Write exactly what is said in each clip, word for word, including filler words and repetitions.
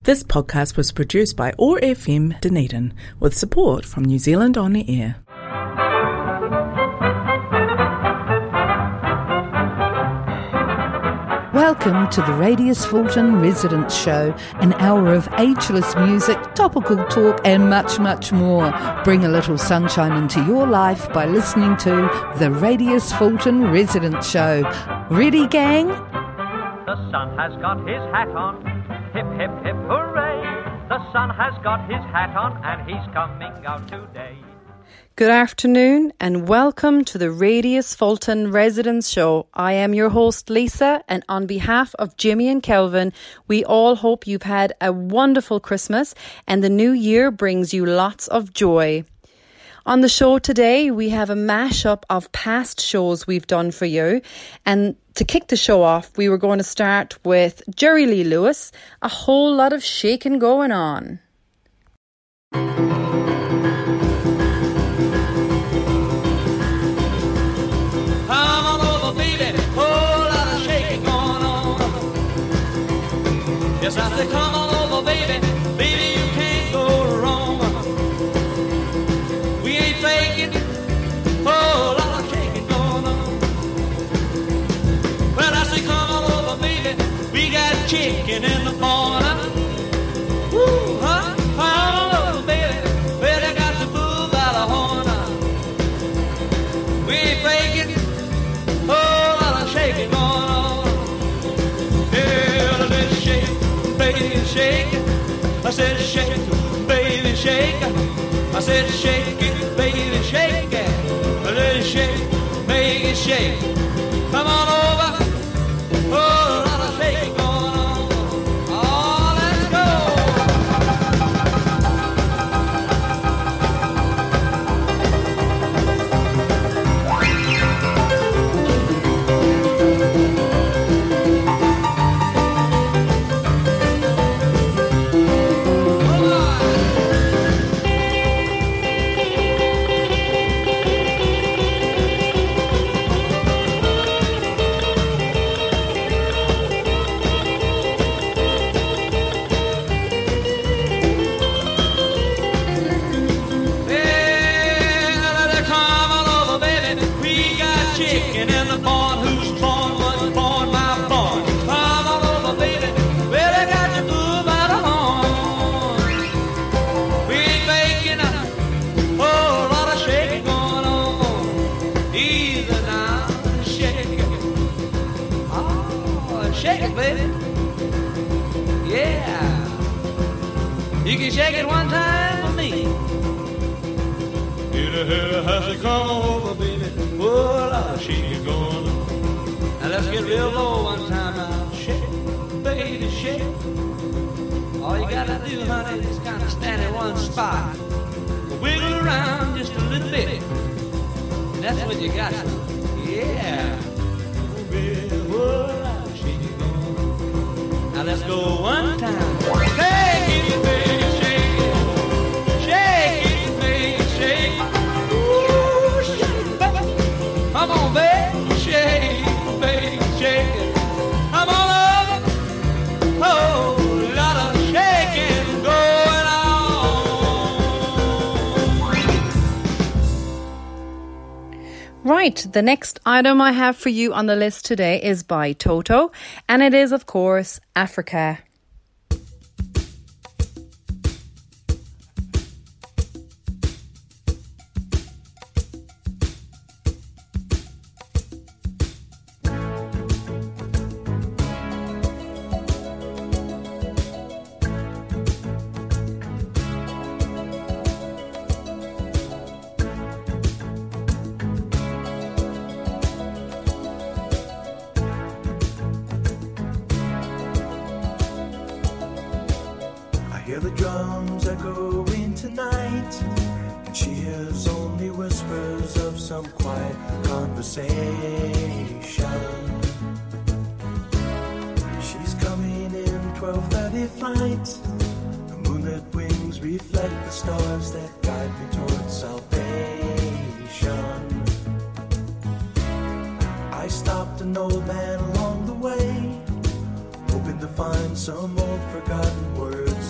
This podcast was produced by O A R F M Dunedin with support from New Zealand On the Air. Welcome to the Radius Fulton Residence Show, an hour of ageless music, topical talk and much, much more. Bring a little sunshine into your life by listening to the Radius Fulton Residence Show. Ready, gang? The sun has got his hat on, hip, hip, hip, hooray. The sun has got his hat on and he's coming out today. Good afternoon and welcome to the Radius Fulton Residence Show. I am your host Lisa, and on behalf of Jimmy and Kelvin, we all hope you've had a wonderful Christmas and the new year brings you lots of joy. On the show today, we have a mashup of past shows we've done for you, and to kick the show off, we were going to start with Jerry Lee Lewis, A Whole Lot of Shaking Going On. Yes, I say, come on over, baby. Baby, you can't go wrong. We ain't faking. Oh, a lot of shaking going on. Well, I say, come on over, baby. We got chicken in the corner. Woo, huh? Come on over, baby. Well, I got the bull by the horn. We ain't faking. Oh, a lot of shaking going on. Baby, shake it. I said shake it, baby, shake it. I said shake it, baby, shake it. I said shake, baby, shake. Come on over. Oh, a lot of shaking going on. Oh, let's go. Chicken in the barn, who's born was born, my born. Come on over, baby. Well, I got your bull by the horn. We ain't faking a whole lot of shaking going on. Easy now, shake it. Oh, shake it, baby. Yeah. You can shake it one time for me. Hit a hit a has to come over, baby. Oh, Lord, shake going on. Now let's get real low one time now. Shake, baby, shake. All you gotta do, honey, is kind of stand in one spot. Wiggle around just a little bit. And that's what you got. Yeah. Oh, baby, oh, Lord, shake going on. Now let's go one time. Shake it, baby, shake it. Shake it, baby, shake it. Come on, baby, shake, baby, shake it. Come on over. Oh, a lot of shaking going on. Right, the next item I have for you on the list today is by Toto, and it is, of course, Africa. Hear the drums echoing tonight, and she hears only whispers of some quiet conversation. She's coming in twelve thirty flight. The moonlit wings reflect the stars that guide me towards salvation. I stopped an old man along the way, hoping to find some old forgotten words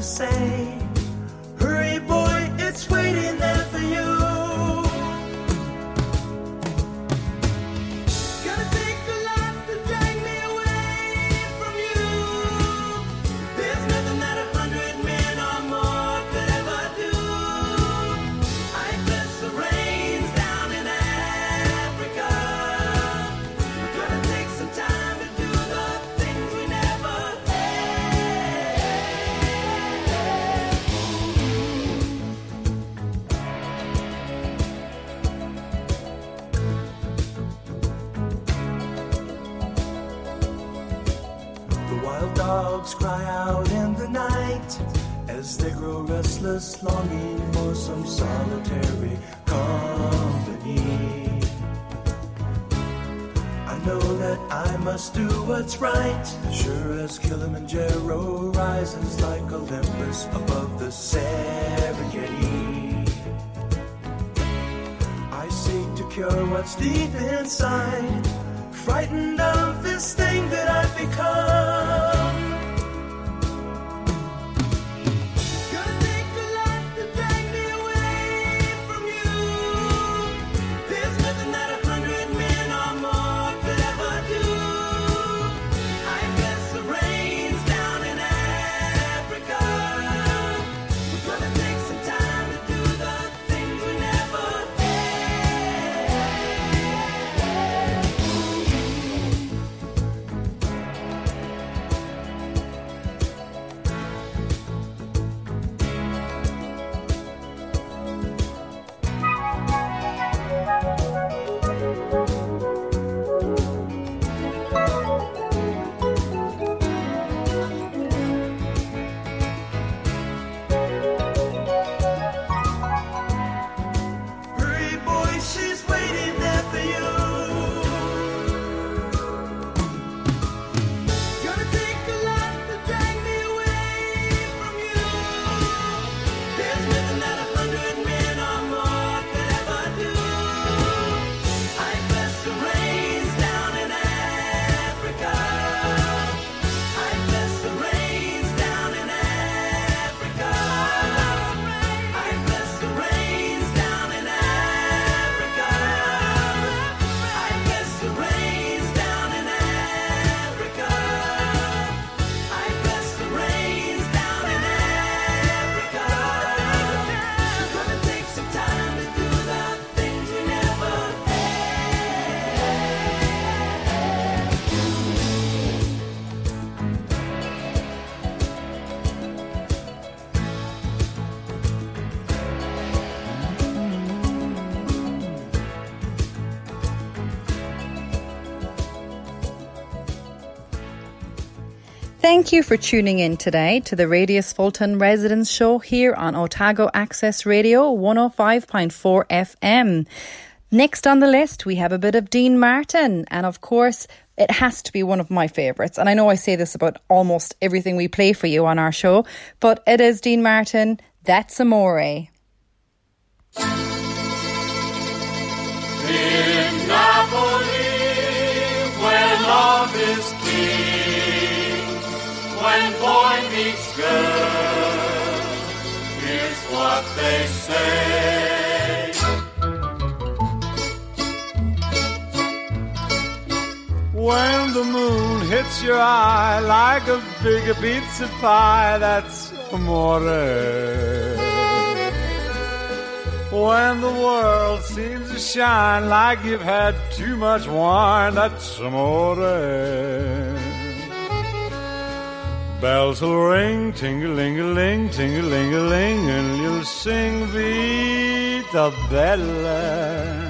say, hurry boy, it's waiting there for you. Gonna take a lot to drag me away from you. There's nothing that a hundred men or more could ever do. I bless the rains down in Africa. We're gonna take some time to do the things we never The wild dogs cry out in the night as they grow restless, longing for some solitary company. I know that I must do what's right, sure as Kilimanjaro rises like Olympus above the Serengeti. I seek to cure what's deep inside, frightened of this thing that I've become. It's gonna take a lot to drag me away from you. There's nothing that a hundred men or more could ever do. I bless the rains down in Africa. We're gonna take some time to do the things we never Hurry, boy, she's waiting there for you. It's gonna take a lot to drag me away from you. There's nothing that a hundred men or more could ever do. I bless the rains down in Africa. I bless the rains down in Africa. I bless the rains down in Africa. I bless the rains down in Africa. I bless the rains down in Africa. We're gonna take some time to do the things we never Thank you for tuning in today to the Radius Fulton Residence Show here on Otago Access Radio one oh five point four F M. Next on the list, we have a bit of Dean Martin. And of course, it has to be one of my favourites. And I know I say this about almost everything we play for you on our show, but it is Dean Martin, That's Amore. In Napoli, where love is king, when boy meets girl, here's what they say. When the moon hits your eye like a big pizza pie, that's amore. When the world seems to shine like you've had too much wine, that's amore. Bells will ring, ting-a-ling-a-ling, ting-a-ling-a-ling, and you'll sing Vita Bella.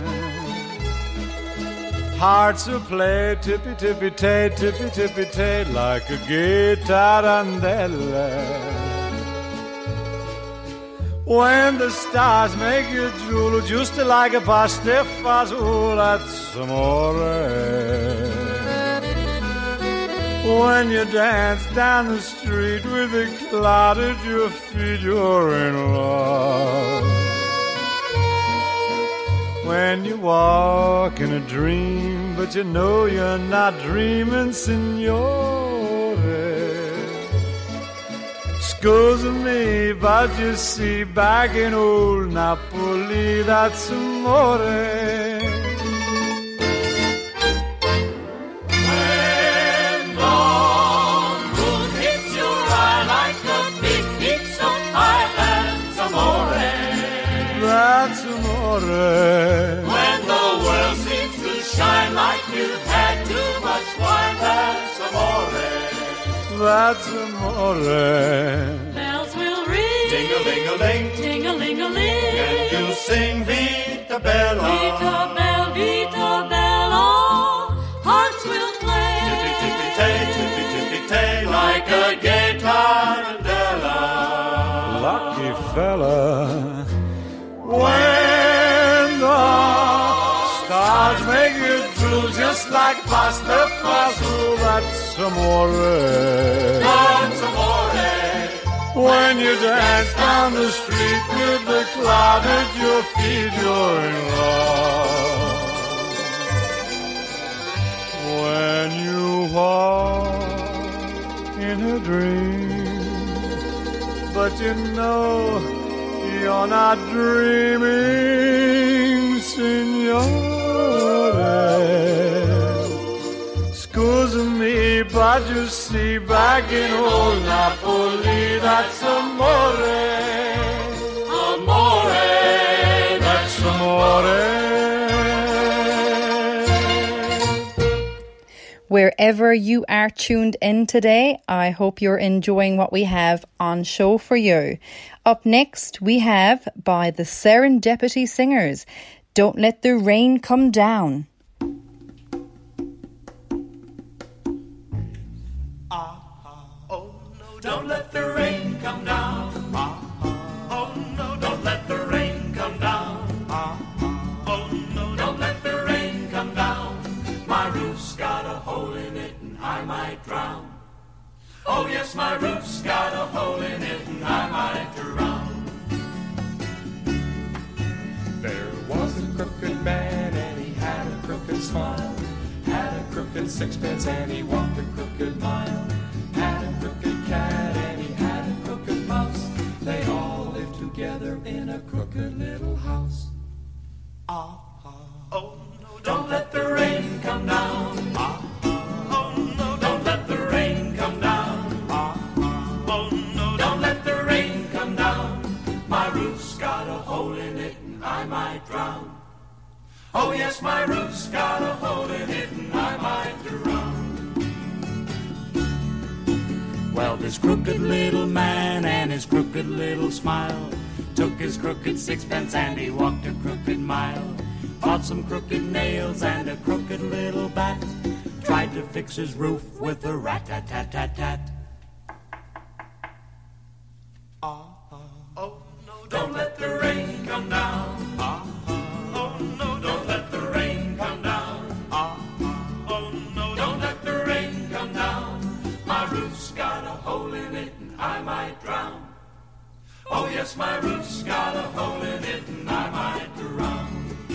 Hearts will play tippy-tippy-tay, tippy-tippy-tay, like a gay tarantella. When the stars make you drool, just like a pasta fazool, that's amore. When you dance down the street with a cloud at your feet, you're in love. When you walk in a dream, but you know you're not dreaming, signore. Scusa me, but you see, back in old Napoli, that's amore. When dawn moon hits your eye like a big pizza pie, that's amore. That's amore. When the world seems to shine like you've had too much wine, that's amore. That's amore. Bells will ring, Ding-a-ling-a-ling, ting-a-ling-a-ling, and you'll sing Vita Bella. Vita Bella, Vita Bella, hearts will play, Tippy-tippy-tay, tippy-tippy-tay, like a gay tarantella. Lucky fella. When the stars make you drool just like pasta fazool, that's amore. That's amore. When you dance down the street with the cloud at your feet, you're in love. When you walk in a dream, but you know you're not dreaming, signore. Scusa me, but you see, back in old Napoli, that's amore. amore, That's amore. Wherever you are tuned in today, I hope you're enjoying what we have on show for you. Up next, we have by the Serendipity Singers, Don't Let the Rain Come Down. Don't let the rain come down. Oh no, don't let the rain come down. Oh no, don't let the rain come down. My roof's got a hole in it and I might drown. Oh yes, my roof's got a hole in it and I might drown. There was a crooked man and he had a crooked smile. Had a crooked sixpence and he walked a crooked mile. Had a crooked cat and he had a crooked mouse. They all lived together in a crooked little house. Ah, ah, oh no, don't let the rain come down. Ah, ah, oh no, don't let the rain come down. Ah, ah, oh no, don't let the rain come down. My roof's got a hole in it and I might drown. Oh yes, my roof's got a hole in it and I might drown. Well, this crooked little man and his crooked little smile took his crooked sixpence and he walked a crooked mile. Bought some crooked nails and a crooked little bat. Tried to fix his roof with a rat-tat-tat-tat-tat. Ah, ah, oh no, don't let the rain come down. Ah, ah, oh no, don't let the rain come down. Ah, ah, oh no, don't let the rain come down. My roof's got a hole in it and I might drown. Oh yes, my roof's got a hole in it and I might drown.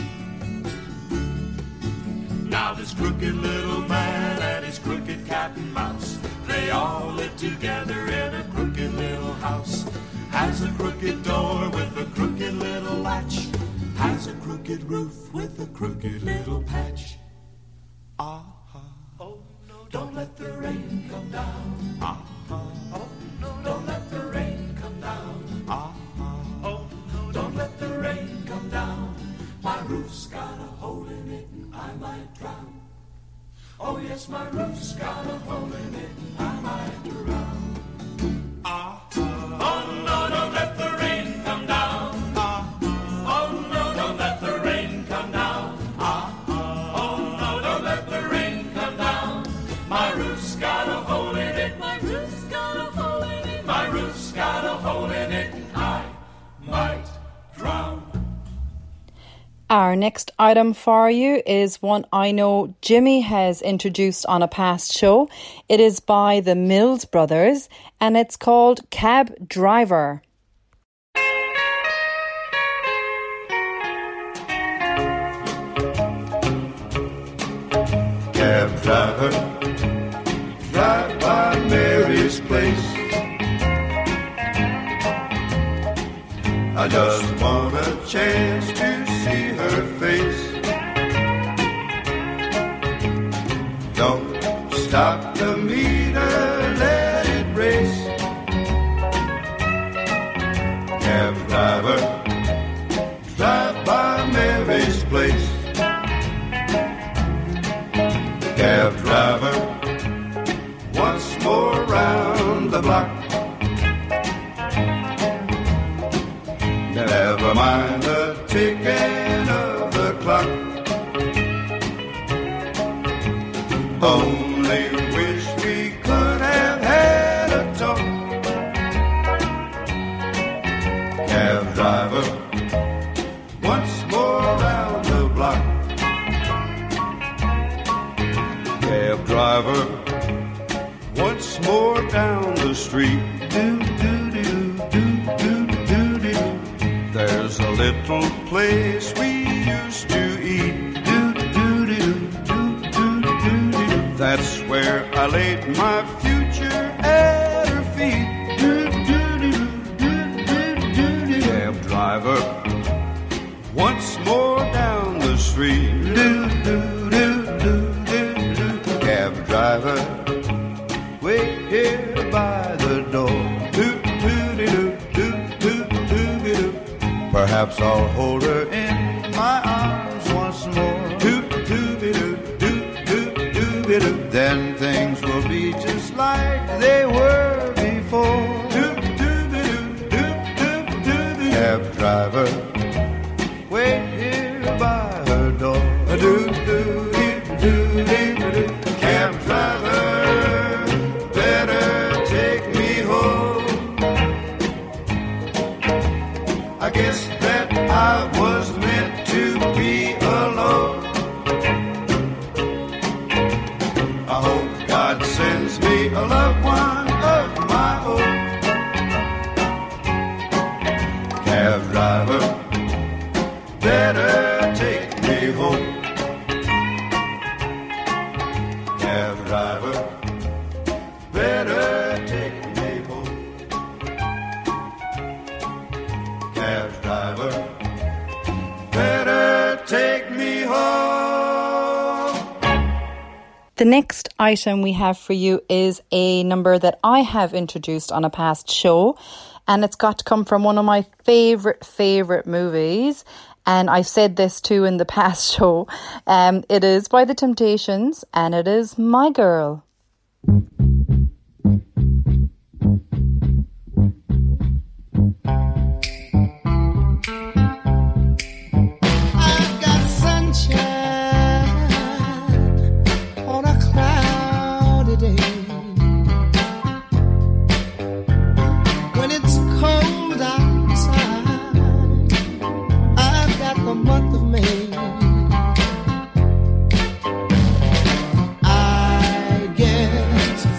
Now this crooked little man and his crooked cat and mouse, they all live together in a crooked little house. Has a crooked door with a crooked little latch. Has a crooked roof with a crooked little patch. Ah, ah, oh no, don't let the rain come down. Ah, ah, oh no, don't let the rain come down. Ah, ah, oh no, don't let the rain come down. My roof's got a hole in it and I might drown. Oh yes, my roof's got a hole in it and I might drown. Ah, ah, oh no, don't let the rain come down. Ah, oh no, don't let the rain come down. Ah, oh no, don't let the rain come down. My roof's got a hole in it. My roof's got a hole in it. My roof's got a hole in it and I might drown. Our next item for you is one I know Jimmy has introduced on a past show. It is by the Mills Brothers and it's called Cab Driver. Cab driver, drive by Mary's place. just want a chance to see her face. Don't stop the meter, let it race. Cab driver, drive by Mary's place. Cab driver, once more round the block. Never mind the ticking of the clock. Only wish we could have had a talk. Cab driver, once more round the block. Cab driver, once more down the street. Do, do, do, do, do, do, do. There's a little place we used to eat. Do, do, do, do, do, do, do. That's where I laid my future at her feet. Do, do, do, do, do, do, do. Cab driver, once more down the street. Do, do, do, do, do, do. Cab driver, wait here by the door. Do, do, do, do, do, do, do, do. Perhaps I'll hold her in my arms once more. Do, do, do, do, do, do, do, do. Then things will be just like they were before. Do, do, do, do, do, do, do. Cab driver, wait here by her door. Do, do, do, do, do, do. Cab driver, better take me home. I guess that I was meant to be alone. I hope God sends me a loved one of my own. Cab driver, better take me home. Cab driver, better take me home. Cab driver, better take me home. The next item we have for you is a number that I have introduced on a past show, and it's got to come from one of my favourite, favourite movies. And I've said this too in the past show. Um, it is by The Temptations, and it is My Girl. I've got sunshine on a cloudy day. When it's cold outside, I've got the month of May. I guess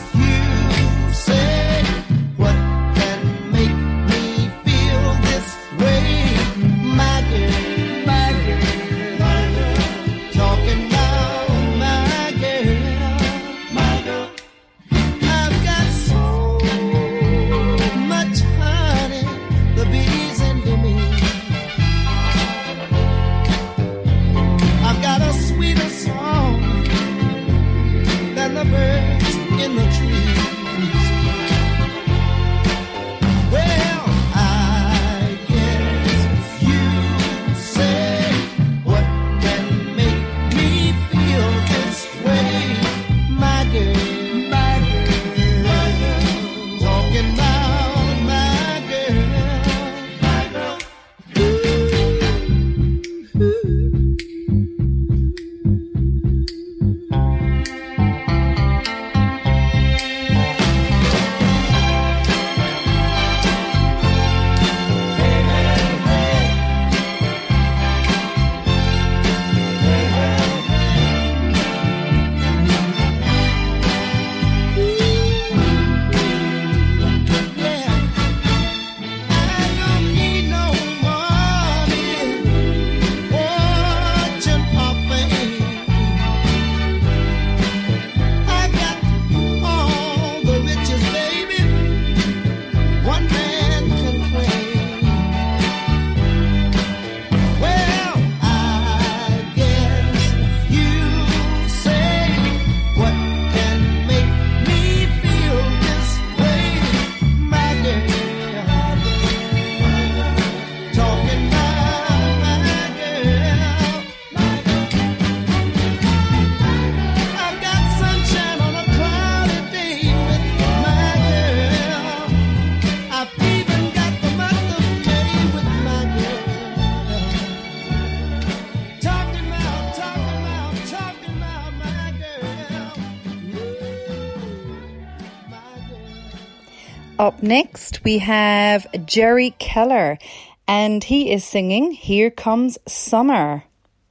Up next, we have Jerry Keller, and he is singing Here Comes Summer.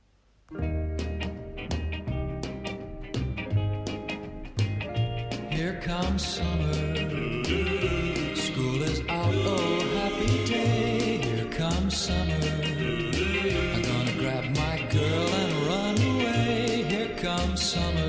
Here comes summer, school is out, oh happy day. Here comes summer, I'm gonna grab my girl and run away. Here comes summer,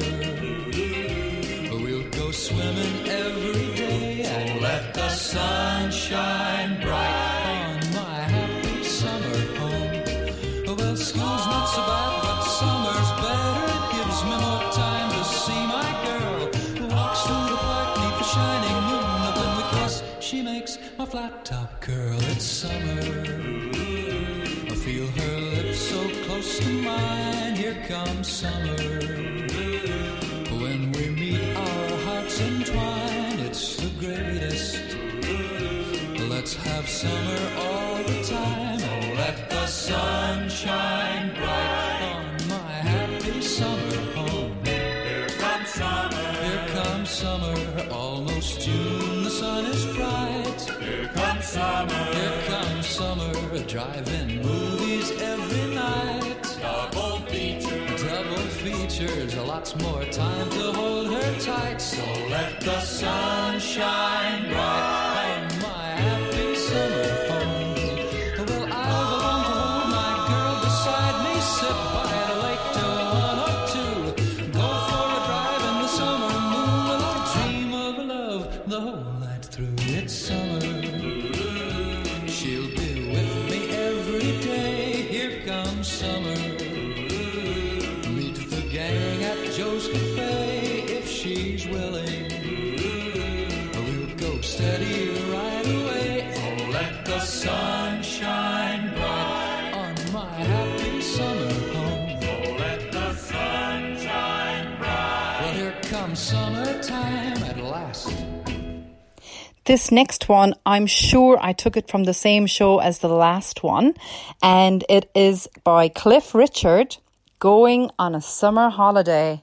we'll go swimming every day and let the sun shine bright on my happy summer home. Well, school's not so bad, but summer's better. It gives me more time to see my girl who walks through the park neath the shining moon. And when we kiss, she makes my flat top curl. It's summer, I feel her lips so close to mine. Here comes summer, when we meet our hearts entwine. It's the greatest, let's have summer all the time. Oh, let the sun shine bright on my happy summer home. Here comes summer, here comes summer, almost June, the sun is bright. Here comes summer, here comes summer, drive-in movies every night. Double features, double features, lots more time to hold her tight. So let the sun shine bright on my happy summer home. Well, I've longed to hold my girl beside me, sit by the lake till one or two, go for a drive in the summer moon, and I dream of love the whole night through. It's summer, she'll be with me every day. Here comes summer, meet the gang at Joe's Cafe if she's willing. We'll go steady right away. Oh, let the sun shine bright on my happy summer home. Oh, let the sun shine bright. Well, here comes summertime at last. This next one, I'm sure I took it from the same show as the last one, and it is by Cliff Richard, Going on a Summer Holiday.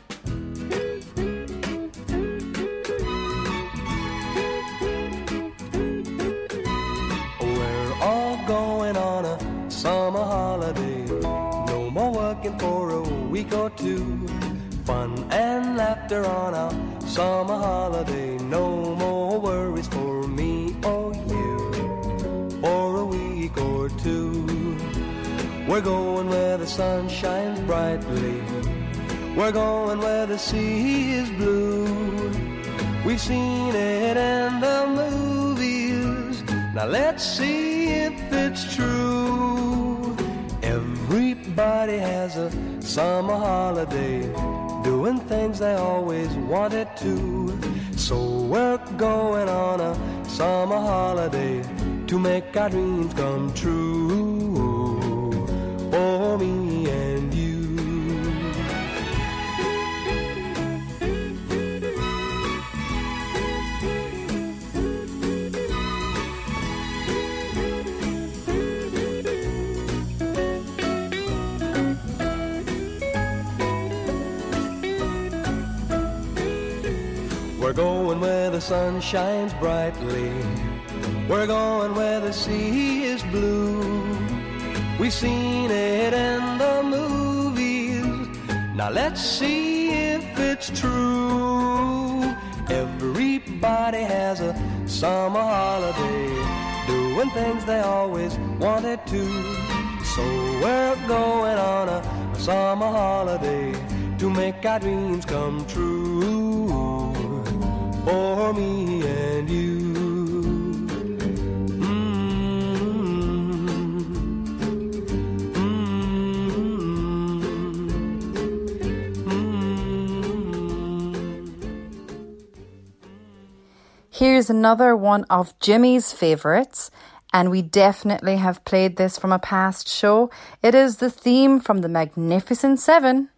We're all going on a summer holiday. No more working for a week or two. Fun and laughter on our summer holiday. No more worries for me or you for a week or two. We're going where the sun shines brightly. We're going where the sea is blue. We've seen it in the movies. Now let's see if it's true. Everybody has a summer holiday, doing things they always wanted to. So we're going on a summer holiday to make our dreams come true for me and you. We're going where the sun shines brightly. We're going where the sea is blue. We've seen it in the movies. Now let's see if it's true. Everybody has a summer holiday, doing things they always wanted to. So we're going on a summer holiday to make our dreams come true for me and you. Here's another one of Jimmy's favourites, and we definitely have played this from a past show. It is the theme from The Magnificent Seven.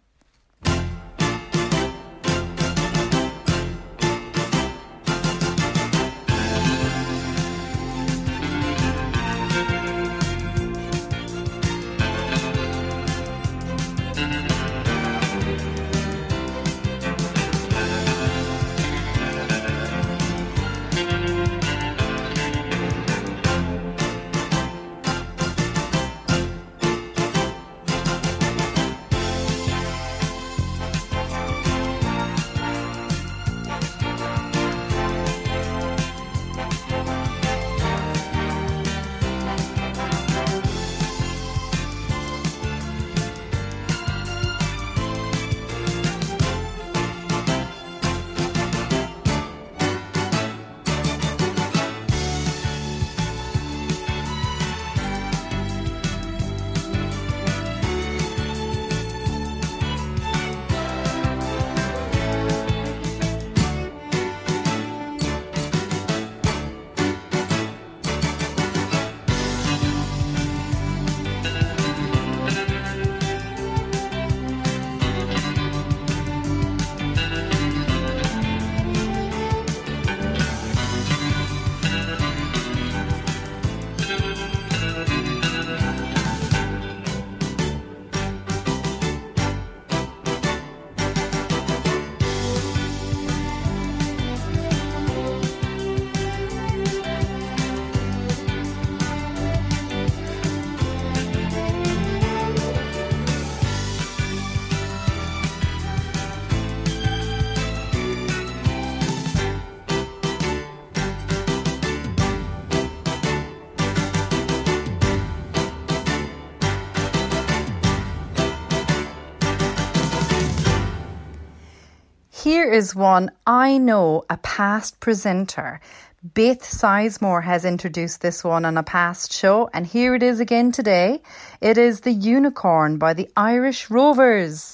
Here is one I know a past presenter. Beth Sizemore has introduced this one on a past show, and here it is again today. It is The Unicorn by the Irish Rovers.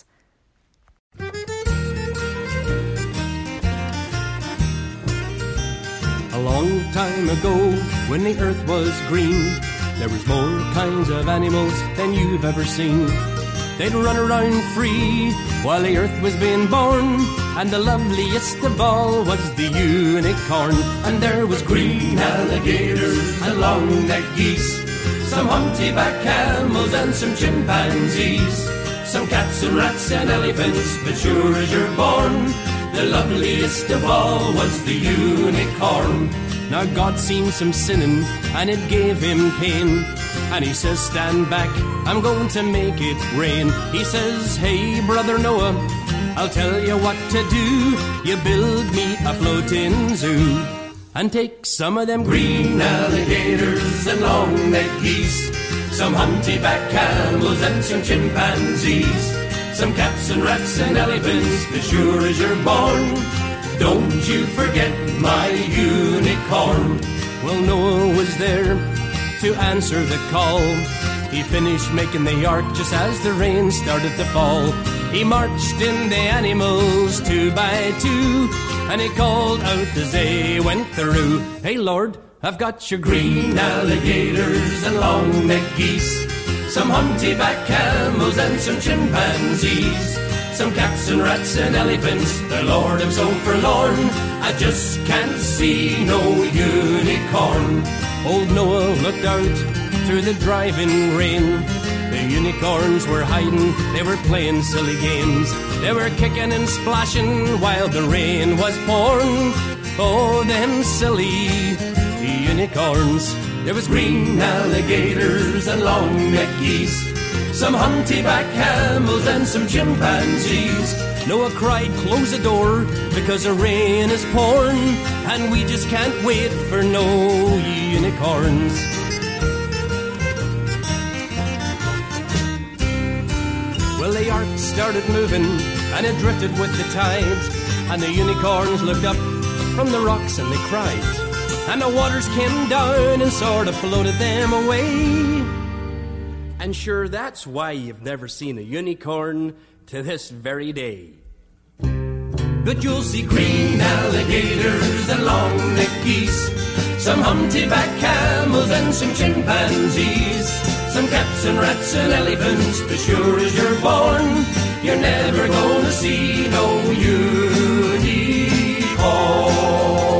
A long time ago, when the earth was green, there was more kinds of animals than you've ever seen. They'd run around free while the earth was being born, and the loveliest of all was the unicorn. And there was green alligators and long-necked geese, some humpty-back camels and some chimpanzees, some cats and rats and elephants, but sure as you're born, the loveliest of all was the unicorn. Now God seen some sinning, and it gave him pain, and he says, stand back, I'm going to make it rain. He says, hey brother Noah, I'll tell you what to do. You build me a floating zoo, and take some of them green alligators and long-necked geese, some humpty-back camels and some chimpanzees, some cats and rats and elephants, but sure as you're born, don't you forget my unicorn. Well, Noah was there to answer the call. He finished making the ark just as the rain started to fall. He marched in the animals two by two, and he called out as they went through, hey Lord, I've got your green alligators and long-necked geese, some humpty-back camels and some chimpanzees, some cats and rats and elephants, the Lord, I'm so forlorn, I just can't see no unicorn. Old Noah looked out through the driving rain. The unicorns were hiding, they were playing silly games. They were kicking and splashing while the rain was pouring. Oh, them silly unicorns. There was green alligators and long-necked geese, some humpty-back camels and some chimpanzees. Noah cried, close the door, because the rain is pouring, and we just can't wait for no unicorns. Well, the ark started moving, and it drifted with the tides, and the unicorns looked up from the rocks and they cried, and the waters came down and sort of floated them away. And sure, that's why you've never seen a unicorn to this very day. But you'll see green alligators and long-necked geese, some humpty-back camels and some chimpanzees, some cats and rats and elephants, but sure as you're born, you're never gonna see no unicorn.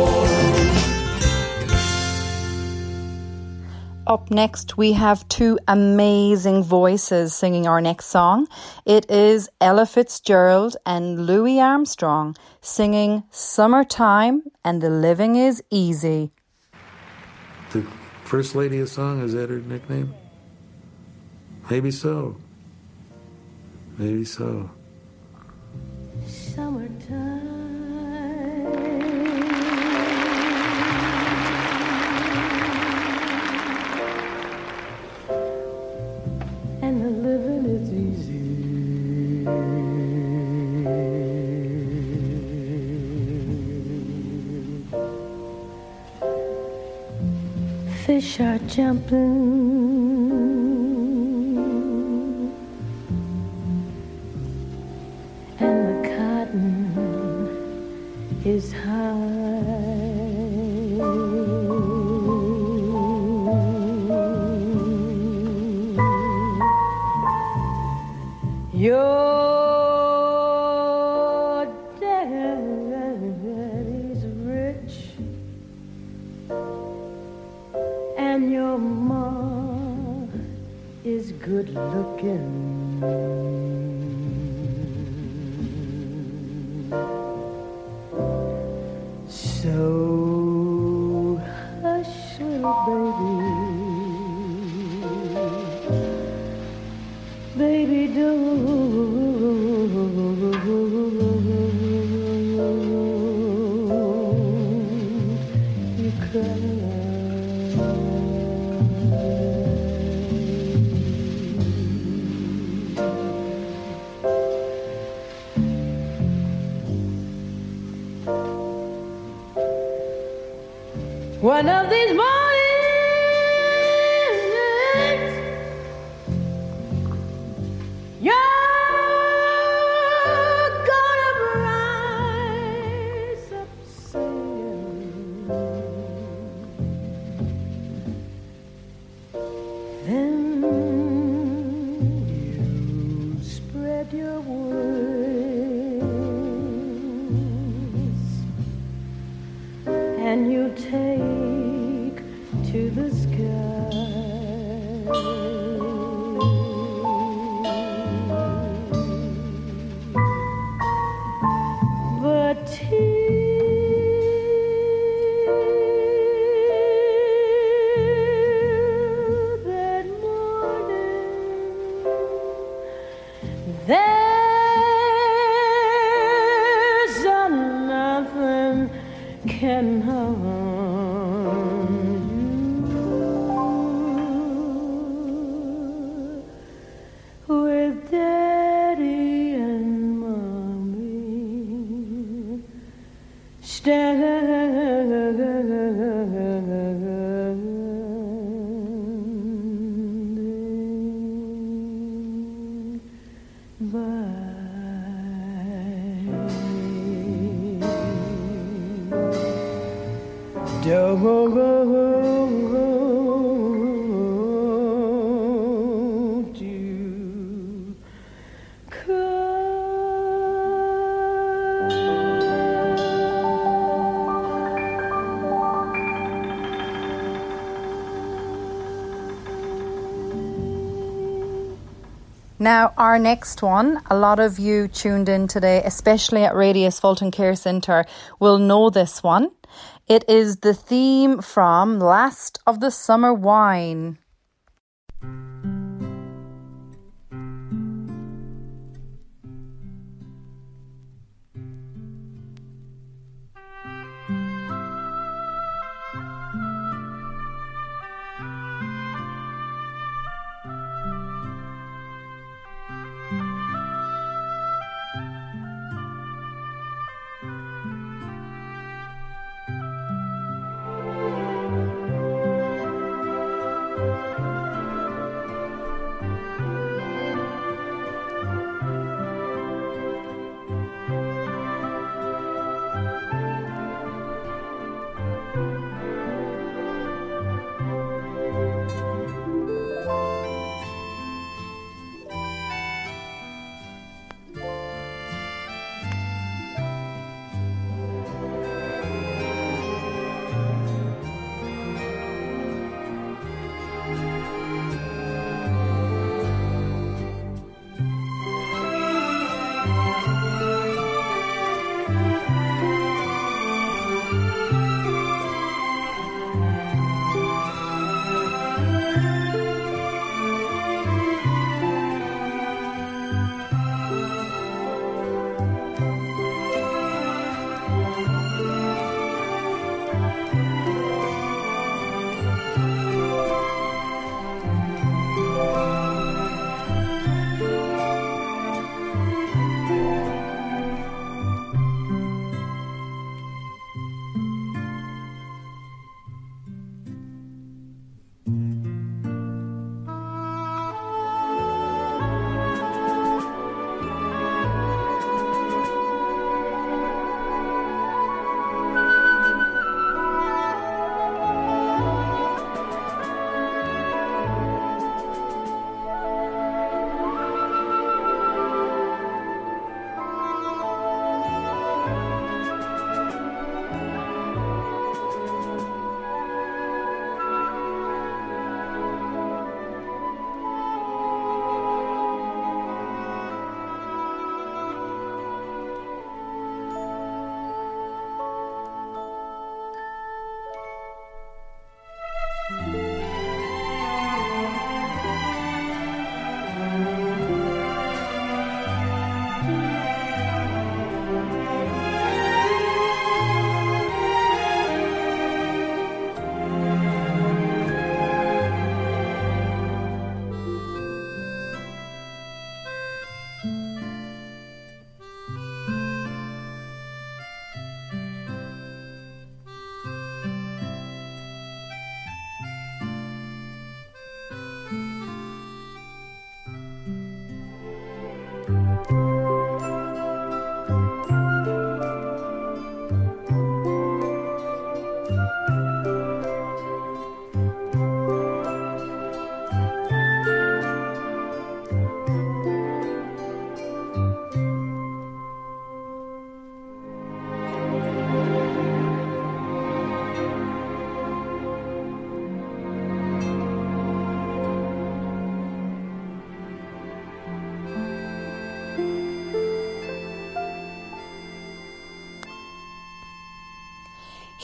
Up next, we have two amazing voices singing our next song. It is Ella Fitzgerald and Louis Armstrong singing Summertime and the Living is Easy. The First Lady of Song, is that her nickname? Maybe so. Maybe so. Summertime and the living is easy. Fish are jumping and the cotton is high. Your daddy's rich and your ma is good looking. So hush, little baby, baby, don't you cry. One of these mornings you're gonna rise up singing. Then you spread your wings and you take to the sky. But till that morning, there's a nothing can harm you with Daddy and Mommy standing by. Don't you Now, our next one, a lot of you tuned in today, especially at Radius Fulton Care Centre, will know this one. It is the theme from Last of the Summer Wine.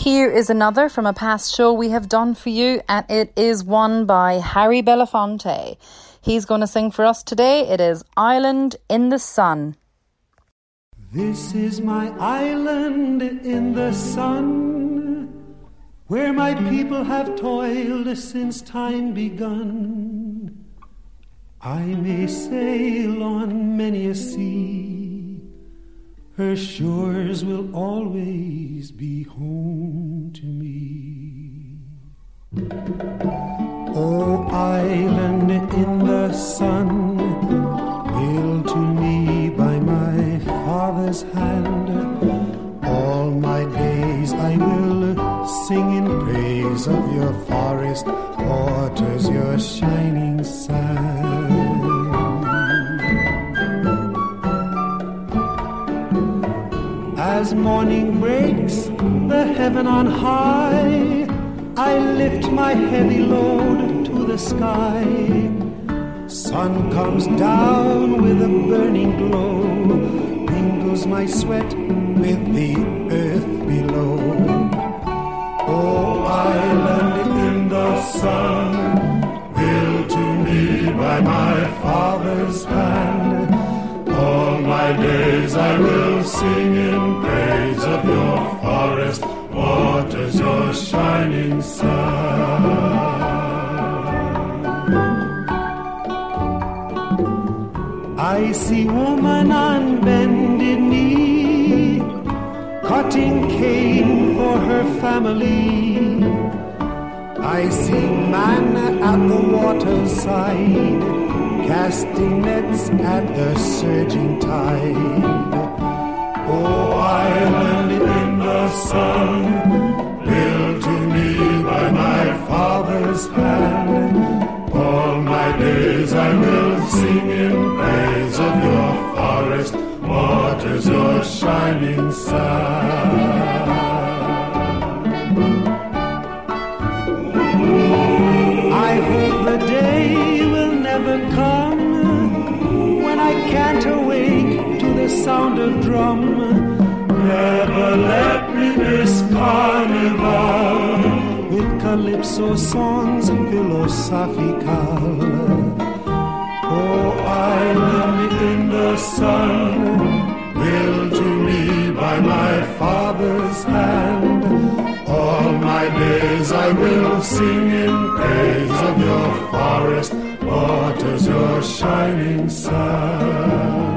Here is another from a past show we have done for you, and it is one by Harry Belafonte. He's going to sing for us today. It is Island in the Sun. This is my island in the sun, where my people have toiled since time begun. I may sail on many a sea, her shores will always be home to me. Oh, island in the sun, built to me by my father's hand, all my days I will sing in praise of your forest waters, your shining sand. As morning breaks the heaven on high, I lift my heavy load to the sky. Sun comes down with a burning glow, mingles my sweat with the earth below. Oh, island in the sun, built to me by my father's hand, all my days I will sing in praise of your forest waters, your shining sun. I see woman on bended knee, cutting cane for her family. I see man at the waterside, casting nets at the surging tide. Oh, island in the sun, built to me by my father's hand, all my days I will sing in praise of your forest waters, your shining sun. I hope the day will never come when I can't awake to the sound of drum. Never let me miss carnival with calypso songs philosophical. Oh, island in the sun, built to me by my father's hand, all my days I will sing in praise of your forest waters, your shining sun.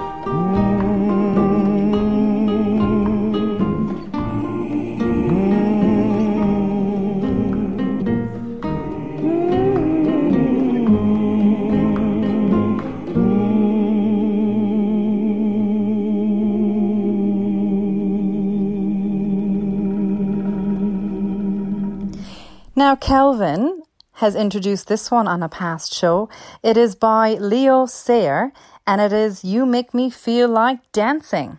Now, Kelvin has introduced this one on a past show. It is by Leo Sayer, and it is You Make Me Feel Like Dancing.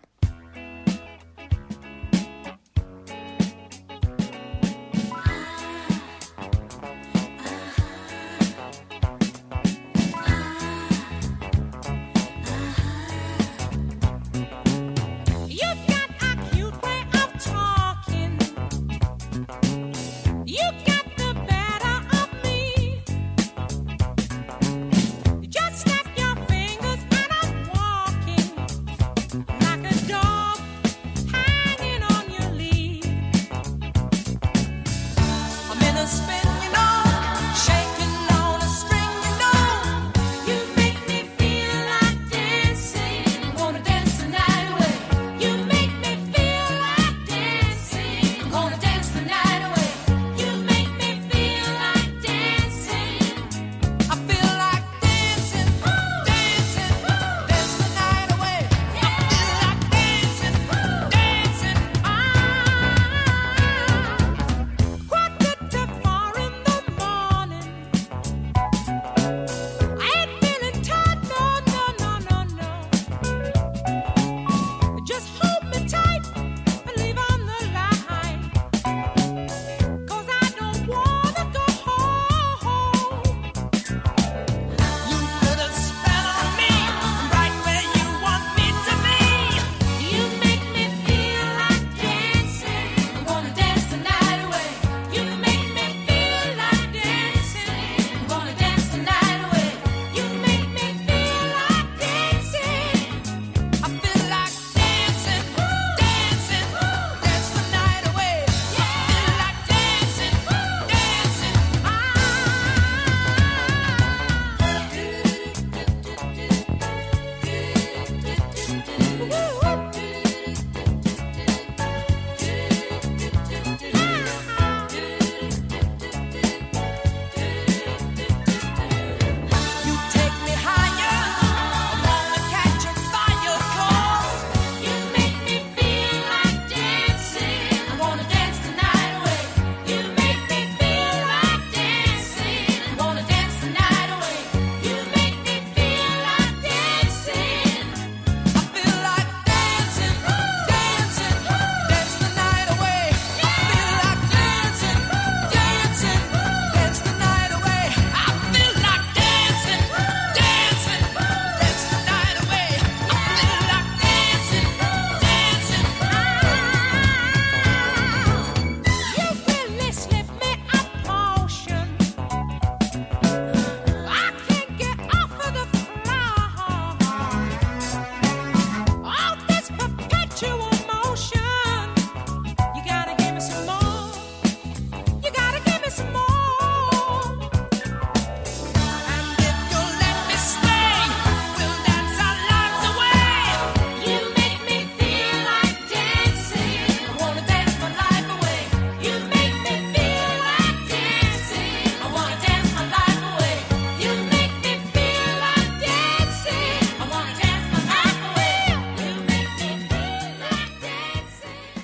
Just snap your fingers and I'm walking like a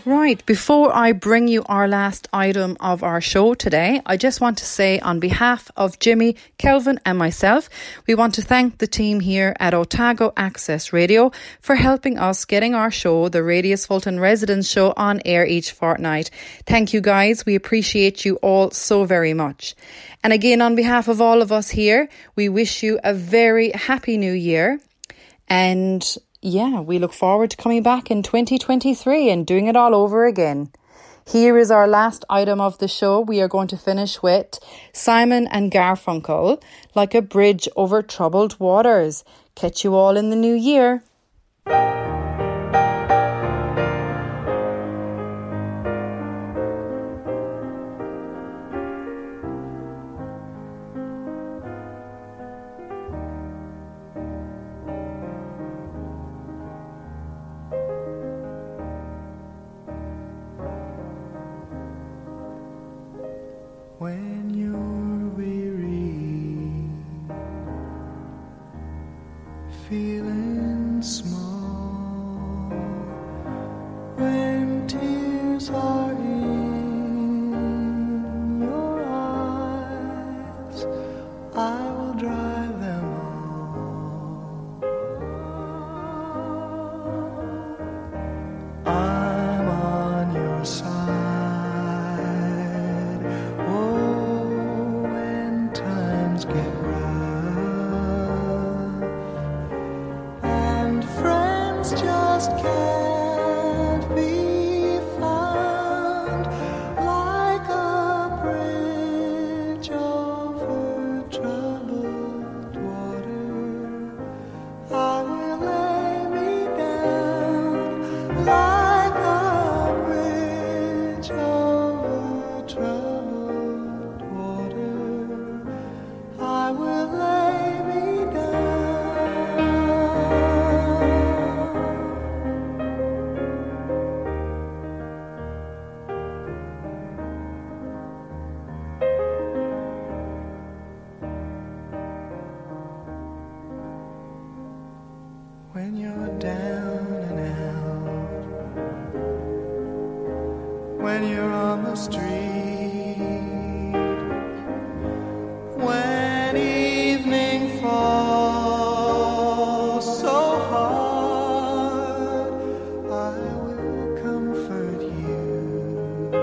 Right, before I bring you our last item of our show today, I just want to say on behalf of Jimmy, Kelvin and myself, we want to thank the team here at Otago Access Radio for helping us getting our show, the Radius Fulton Residence Show, on air each fortnight. Thank you guys, we appreciate you all so very much. And again, on behalf of all of us here, we wish you a very happy new year. And yeah, we look forward to coming back in twenty twenty-three and doing it all over again. Here is our last item of the show. We are going to finish with Simon and Garfunkel, Like a Bridge Over Troubled Waters. Catch you all in the new year. When you're weary, feeling small, when tears are in your eyes, I will dry them all. I'm on your side. Just can't be found, like a bridge over troubled water. I will lay me down, like a bridge over troubled water. I will lay me down. When you're down and out, when you're on the street, when evening falls so hard, I will comfort you.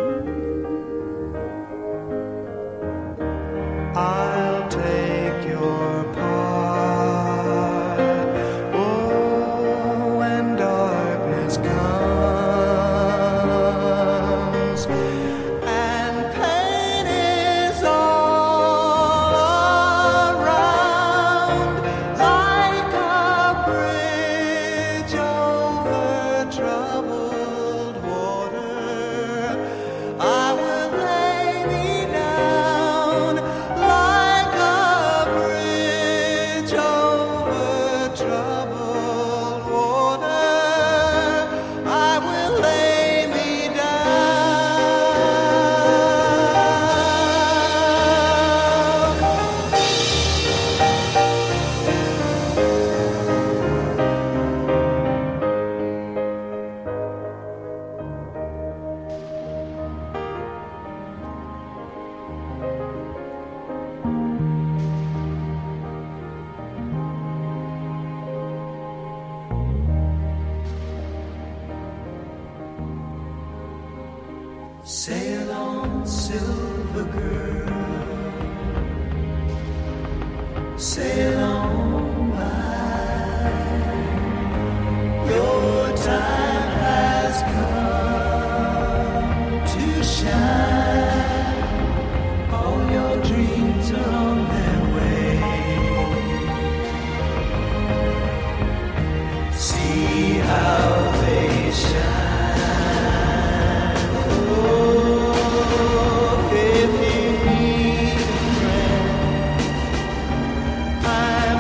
I'll take your part. Sail on, silver girl, sail on by. Your time has come to shine. All your dreams are on their way. See how they shine. If you need a friend, I'm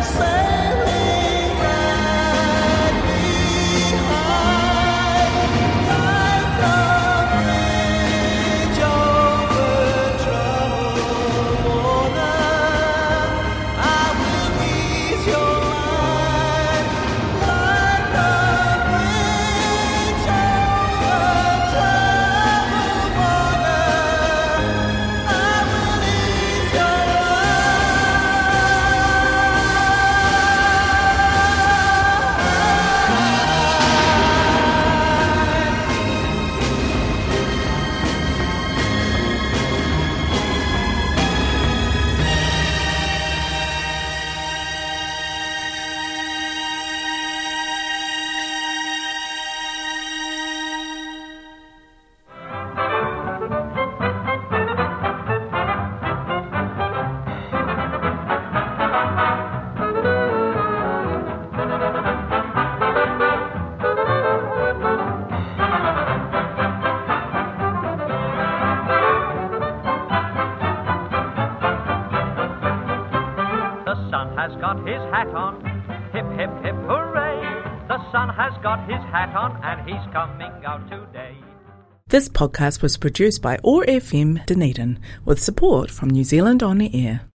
got his hat on. Hip, hip, hip, hooray! The sun has got his hat on and he's coming out today. This podcast was produced by O A R F M Dunedin with support from New Zealand On the Air.